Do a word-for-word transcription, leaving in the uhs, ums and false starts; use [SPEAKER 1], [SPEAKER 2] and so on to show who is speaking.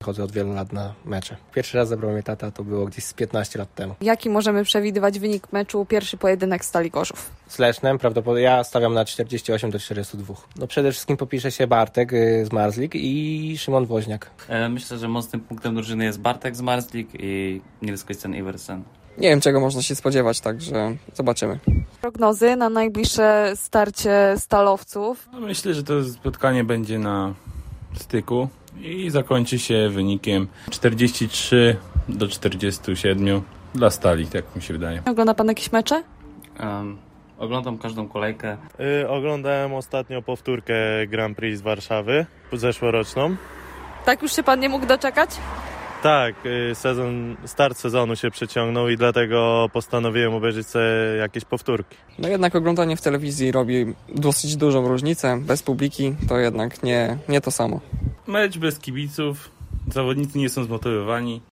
[SPEAKER 1] chodzę od wielu lat na mecze. Pierwszy raz zabrał mnie tata, to było gdzieś z piętnaście lat temu.
[SPEAKER 2] Jaki możemy przewidywać wynik meczu, pierwszy pojedynek Stali Gorzów?
[SPEAKER 1] Z Lesznem prawdopodobnie ja stawiam na czterdzieści osiem do czterdziestu dwóch. No przede wszystkim popisze się Bartek z Marzlik i Szymon Woźniak.
[SPEAKER 3] Myślę, że mocnym punktem drużyny jest Bartek z Marzlik i Nils Christian Iversen.
[SPEAKER 4] Nie wiem, czego można się spodziewać, także zobaczymy.
[SPEAKER 2] Prognozy na najbliższe starcie stalowców?
[SPEAKER 5] No myślę, że to spotkanie będzie na styku i zakończy się wynikiem czterdzieści trzy do czterdziestu siedmiu dla Stali, tak mi się wydaje.
[SPEAKER 2] Ogląda pan jakieś mecze?
[SPEAKER 3] Um, oglądam każdą kolejkę.
[SPEAKER 6] Yy, oglądałem ostatnio powtórkę Grand Prix z Warszawy, zeszłoroczną.
[SPEAKER 2] Tak już się pan nie mógł doczekać?
[SPEAKER 6] Tak, yy, sezon, start sezonu się przeciągnął i dlatego postanowiłem obejrzeć sobie jakieś powtórki.
[SPEAKER 4] No jednak oglądanie w telewizji robi dosyć dużą różnicę. Bez publiki to jednak nie, nie to samo.
[SPEAKER 5] Mecz bez kibiców, zawodnicy nie są zmotywowani.